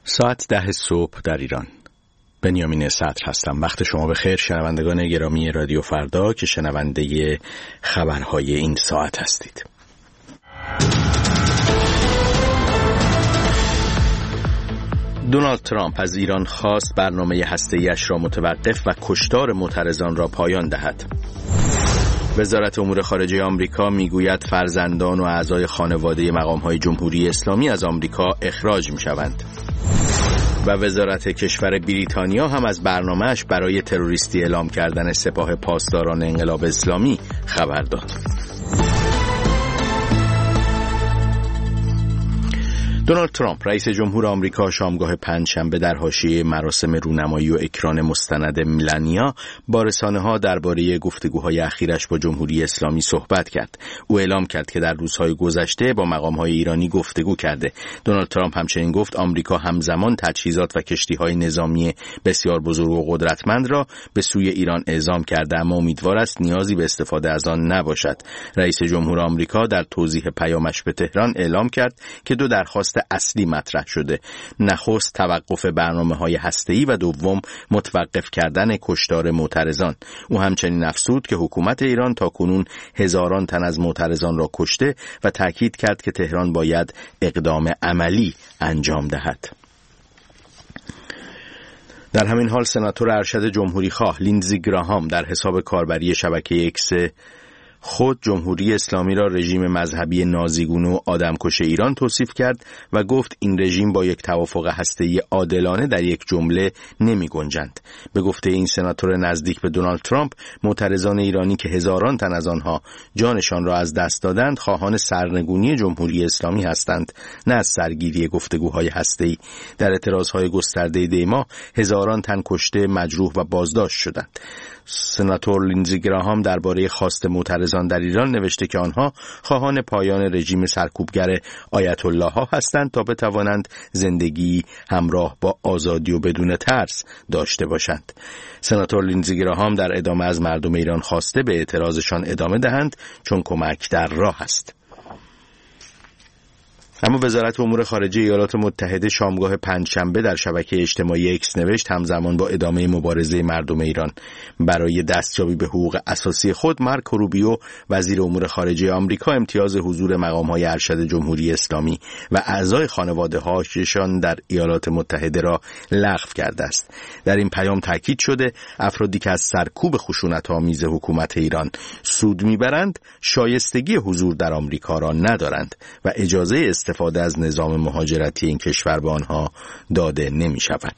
ساعت 10 صبح در ایران. بنیامین صدر هستم. وقت شما بخیر شنوندگان گرامی رادیو فردا که شنونده خبرهای این ساعت هستید. دونالد ترامپ از ایران خواست برنامه هسته‌ای‌اش را متوقف و کشتار معترضان را پایان دهد. وزارت امور خارجه آمریکا میگوید فرزندان و اعضای خانواده مقام‌های جمهوری اسلامی از آمریکا اخراج می‌شوند. و وزارت کشور بریتانیا هم از برنامه‌اش برای تروریستی اعلام کردن سپاه پاسداران انقلاب اسلامی خبر داد. دونالد ترامپ رئیس جمهور آمریکا شامگاه پنجشنبه در حاشیه مراسم رونمایی و اکران مستند ملانیا با رسانه‌ها درباره گفتگوهای اخیرش با جمهوری اسلامی صحبت کرد. او اعلام کرد که در روزهای گذشته با مقام‌های ایرانی گفتگو کرده. دونالد ترامپ همچنین گفت آمریکا همزمان تجهیزات و کشتی‌های نظامی بسیار بزرگ و قدرتمند را به سوی ایران اعزام کرده، اما امیدوار است نیازی به استفاده از آن نباشد. رئیس جمهور آمریکا در توضیح پیامش به تهران اعلام کرد که دو درخواست اصلی مطرح شده: نخست توقف برنامه‌های هسته‌ای و دوم متوقف کردن کشتار معترضان. او همچنین افزود که حکومت ایران تاکنون هزاران تن از معترضان را کشته و تاکید کرد که تهران باید اقدام عملی انجام دهد. در همین حال سناتور ارشد جمهوری خواه لینزی گراهام در حساب کاربری شبکه اکس خود جمهوری اسلامی را رژیم مذهبی نازیگونه و آدمکش ایران توصیف کرد و گفت این رژیم با یک توافق هسته‌ای عادلانه در یک جمله نمی گنجند. به گفته این سناتور نزدیک به دونالد ترامپ، معترضان ایرانی که هزاران تن از آنها جانشان را از دست دادند خواهان سرنگونی جمهوری اسلامی هستند، نه از سرگیری گفتگوهای هسته‌ای. در اعتراضهای گسترده دیما هزاران تن کشته، مجروح و بازداشت شدند. سناتور لینزی گراهام درباره خواست معترضان در ایران نوشته که آنها خواهان پایان رژیم سرکوبگر آیت الله ها هستند تا بتوانند زندگی همراه با آزادی و بدون ترس داشته باشند. سناتور لینزی گراهام در ادامه از مردم ایران خواسته به اعتراضشان ادامه دهند چون کمک در راه است. اما وزارت امور خارجه ایالات متحده شامگاه پنجشنبه در شبکه اجتماعی اکس نوشت همزمان با ادامه مبارزه مردم ایران برای دستیابی به حقوق اساسی خود، مارکو روبیو وزیر امور خارجه آمریکا امتیاز حضور مقام‌های ارشد جمهوری اسلامی و اعضای خانواده‌هاشان در ایالات متحده را لغو کرده است. در این پیام تاکید شده افرادی که از سرکوب خشونت‌آمیز حکومت ایران سود میبرند شایستگی حضور در آمریکا را ندارند و اجازه استفاده از نظام مهاجرتی این کشور به آنها داده نمی شود.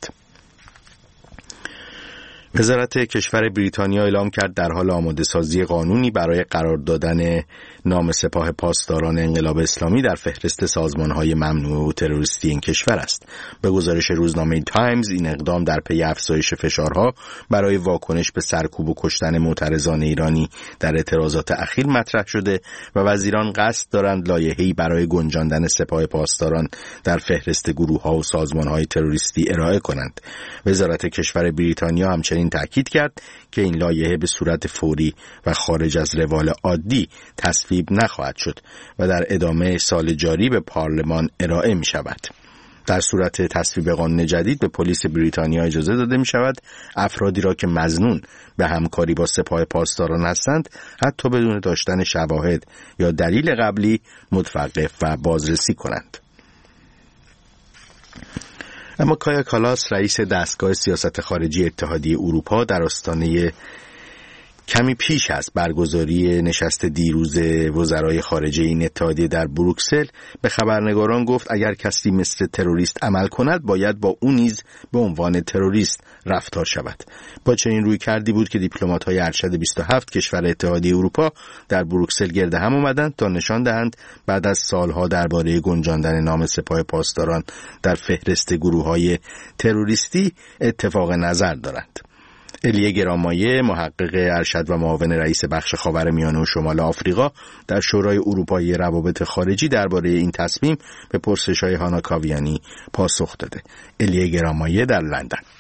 وزارت کشور بریتانیا اعلام کرد در حال آماده سازی قانونی برای قرار دادن نام سپاه پاسداران انقلاب اسلامی در فهرست سازمان‌های ممنوعه و تروریستی این کشور است. به گزارش روزنامه تایمز این اقدام در پی افزایش فشارها برای واکنش به سرکوب و کشتن معترضان ایرانی در اعتراضات اخیر مطرح شده و وزیران قصد دارند لایحه‌ای برای گنجاندن سپاه پاسداران در فهرست گروه‌ها و سازمان‌های تروریستی ارائه کنند. وزارت کشور بریتانیا همچنین تأکید کرد که این لایحه به صورت فوری و خارج از روال عادی تصویب نخواهد شد و در ادامه سال جاری به پارلمان ارائه می شود. در صورت تصویب قانون جدید به پلیس بریتانیا اجازه داده می شود افرادی را که مظنون به همکاری با سپاه پاسداران هستند حتی بدون داشتن شواهد یا دلیل قبلی متوقف و بازرسی کنند. اما کایا کالاس رئیس دستگاه سیاست خارجی اتحادیه اروپا در آستانه کمی پیش از برگزاری نشست دیروز وزرای خارجه این اتحادیه در بروکسل به خبرنگاران گفت اگر کسی مثل تروریست عمل کند باید با او نیز به عنوان تروریست رفتار شود. با چنین روی کردی بود که دیپلمات‌های ارشد 27 کشور اتحادیه اروپا در بروکسل گرد هم آمدند تا نشان دهند بعد از سالها درباره گنجاندن نام سپاه پاسداران در فهرست گروه‌های تروریستی اتفاق نظر دارند. الیه گرانمایه محقق ارشد و معاون رئیس بخش خاورمیانه و شمال آفریقا در شورای اروپایی روابط خارجی درباره این تصمیم به پرسش‌های هانا کاویانی پاسخ داده. الیه گرانمایه در لندن.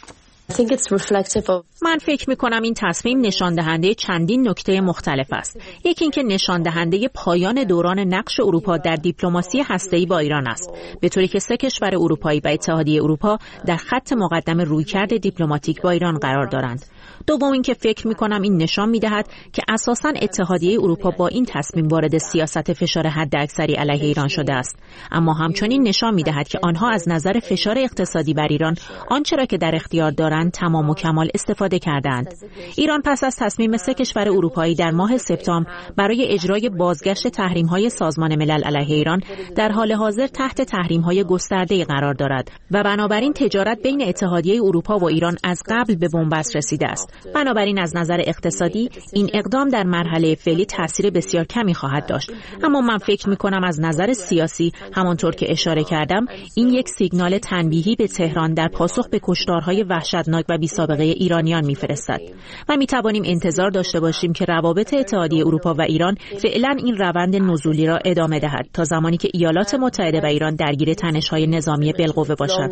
من فکر می‌کنم این تصمیم نشان دهنده چندین نکته مختلف است. یکی اینکه نشان دهنده پایان دوران نقش اروپا در دیپلماسی هسته‌ای با ایران است، به طوری که 3 کشور اروپایی و اتحادیه اروپا در خط مقدم رویکرد دیپلماتیک با ایران قرار دارند. دوم اینکه فکر می‌کنم این نشان می‌دهد که اساساً اتحادیه اروپا با این تصمیم وارد سیاست فشار حداکثری علیه ایران شده است، اما همچنین نشان می‌دهد که آنها از نظر فشار اقتصادی بر ایران آنچه را که در اختیار دارند تمام و کمال استفاده کردند. ایران پس از تصمیم 3 کشور اروپایی در ماه سپتامبر برای اجرای بازگشت تحریم‌های سازمان ملل علیه ایران در حال حاضر تحت تحریم‌های گسترده‌ای قرار دارد و بنابراین تجارت بین اتحادیه اروپا و ایران از قبل به بنبست رسیده است. بنابراین از نظر اقتصادی این اقدام در مرحله فعلی تاثیر بسیار کمی خواهد داشت، اما من فکر می‌کنم از نظر سیاسی همانطور که اشاره کردم این یک سیگنال تنبیهی به تهران در پاسخ به کشتارهای وحشتناک و بی‌سابقه ایرانیان می‌فرستد و می‌توانیم انتظار داشته باشیم که روابط اتحادیه اروپا و ایران فعلا این روند نزولی را ادامه دهد تا زمانی که ایالات متحده و ایران درگیر تنش‌های نظامی بالقوه باشند.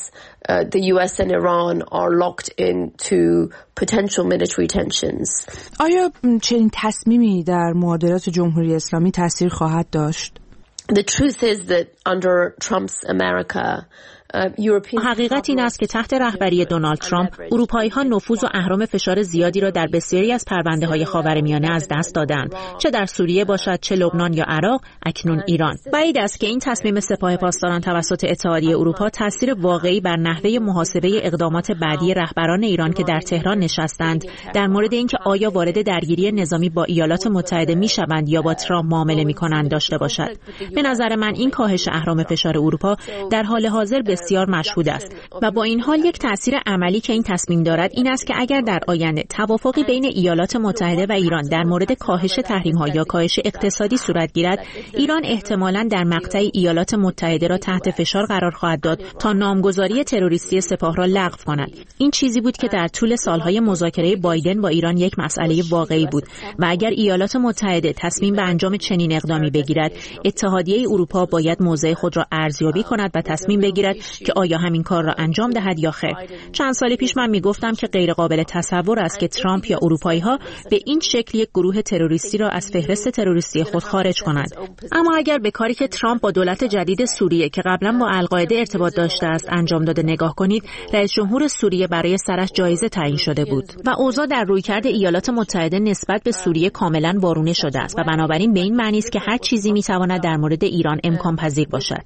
آیا چنین تصمیمی در معادلات جمهوری اسلامی تاثیر خواهد داشت؟ The truth is that under Trump's America, حقیقت این است که تحت رهبری دونالد ترامپ اروپایی‌ها نفوذ و اهرم فشار زیادی را در بسیاری از پرونده‌های خاورمیانه از دست دادند، چه در سوریه باشد، چه لبنان یا عراق، اکنون ایران. بعید است که این تصمیم سپاه پاسداران توسط اتحادیه اروپا تاثیر واقعی بر نحوه محاسبه اقدامات بعدی رهبران ایران که در تهران نشستند در مورد اینکه آیا وارد درگیری نظامی با ایالات متحده می‌شوند یا با ترامپ معامله می‌کنند داشته باشد. به نظر من این کاهش اهرم فشار اروپا در حال حاضر بسیار مشهود است و با این حال یک تأثیر عملی که این تصمیم دارد این است که اگر در آینده توافقی بین ایالات متحده و ایران در مورد کاهش تحریم‌ها یا کاهش اقتصادی صورت گیرد، ایران احتمالاً در مقطعی ایالات متحده را تحت فشار قرار خواهد داد تا نامگذاری تروریستی سپاه را لغو کند. این چیزی بود که در طول سالهای مذاکره بایدن با ایران یک مسئله واقعی بود و اگر ایالات متحده تصمیم به انجام چنین اقدامی بگیرد، اتحادیه اروپا باید موضع خود را ارزیابی کند و تصمیم بگیرد که آیا همین کار را انجام دهد یا خیر. چند سال پیش من میگفتم که غیر قابل تصور است که ترامپ یا اروپایی‌ها به این شکل یک گروه تروریستی را از فهرست تروریستی خود خارج کنند. اما اگر به کاری که ترامپ با دولت جدید سوریه که قبلا با القاعده ارتباط داشته است انجام داده نگاه کنید، رئیس جمهور سوریه برای سرش جایزه تعیین شده بود و اوضاع در رویکرد ایالات متحده نسبت به سوریه کاملا وارونه شده است و بنابراین به این معنی است که هر چیزی میتواند در مورد ایران امکان پذیر باشد.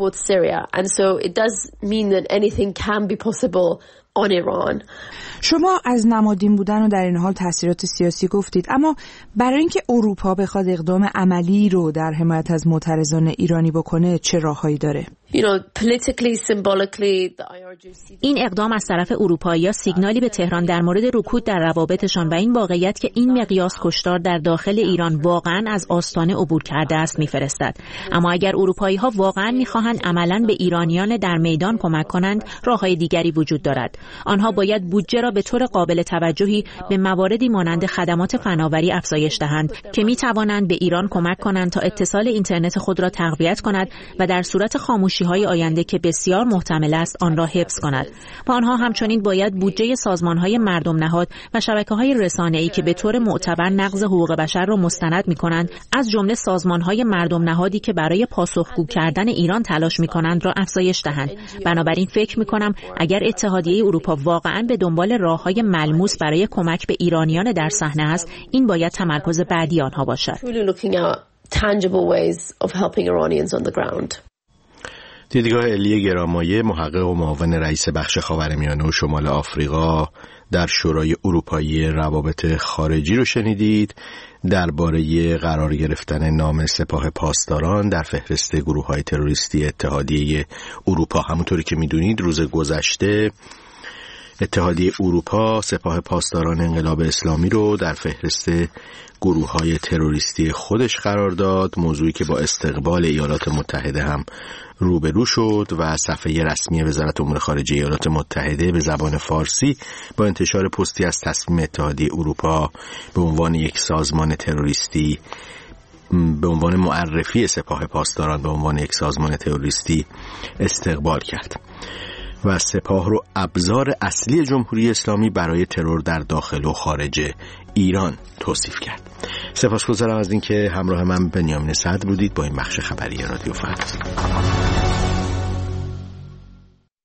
mean that anything can be possible on Iran. شما از نمادین بودن و در این حال تاثیرات سیاسی گفتید، اما برای اینکه اروپا بخواد اقدام عملی رو در حمایت از معترضان ایرانی بکنه چه راههایی داره؟ این اقدام از طرف اروپایی‌ها سیگنالی به تهران در مورد رکود در روابطشان و این واقعیت که این مقیاس کشتار در داخل ایران واقعاً از آستانه عبور کرده است می‌فرستد. اما اگر اروپایی‌ها واقعاً می‌خواهند عملاً به ایرانیان در میدان کمک کنند، راه‌های دیگری وجود دارد. آنها باید بودجه را به طور قابل توجهی به مواردی مانند خدمات فناوری افزایش دهند که می‌توانند به ایران کمک کنند تا اتصال اینترنت خود را تقویت کند و در صورت خاموشی‌های آینده که بسیار محتمل است آن را حفظ کند. و آنها همچنین باید بودجه سازمان‌های مردم نهاد و شبکه‌های رسانه‌ای که به طور معتبر نقض حقوق بشر را مستند می‌کنند، از جمله سازمان‌های مردم نهادی که برای پاسخگو کردن ایران تلاش می‌کنند را افزایش دهند. بنابراین فکر می‌کنم اگر اتحادیه اروپا واقعاً به دنبال راه‌های ملموس برای کمک به ایرانیان در صحنه است، این باید تمرکز بعدی آنها باشد. دیدگاه الی گرامایه، محقق و معاون رئیس بخش خاورمیانه و شمال آفریقا در شورای اروپایی روابط خارجی رو شنیدید درباره قرار گرفتن نام سپاه پاسداران در فهرست گروه‌های تروریستی اتحادیه اروپا. همونطوری که می‌دونید روز گذشته اتحادیه اروپا سپاه پاسداران انقلاب اسلامی رو در فهرست گروه‌های تروریستی خودش قرار داد، موضوعی که با استقبال ایالات متحده هم روبرو شد و صفحه رسمی وزارت امور خارجه ایالات متحده به زبان فارسی با انتشار پستی از تصمیم اتحادیه اروپا به عنوان یک سازمان تروریستی، به عنوان معرفی سپاه پاسداران به عنوان یک سازمان تروریستی استقبال کرد. و سپاه رو ابزار اصلی جمهوری اسلامی برای ترور در داخل و خارج ایران توصیف کرد. سپاسگزارم از اینکه همراه من بنیامین صدر بودید با این بخش خبری رادیو فردا.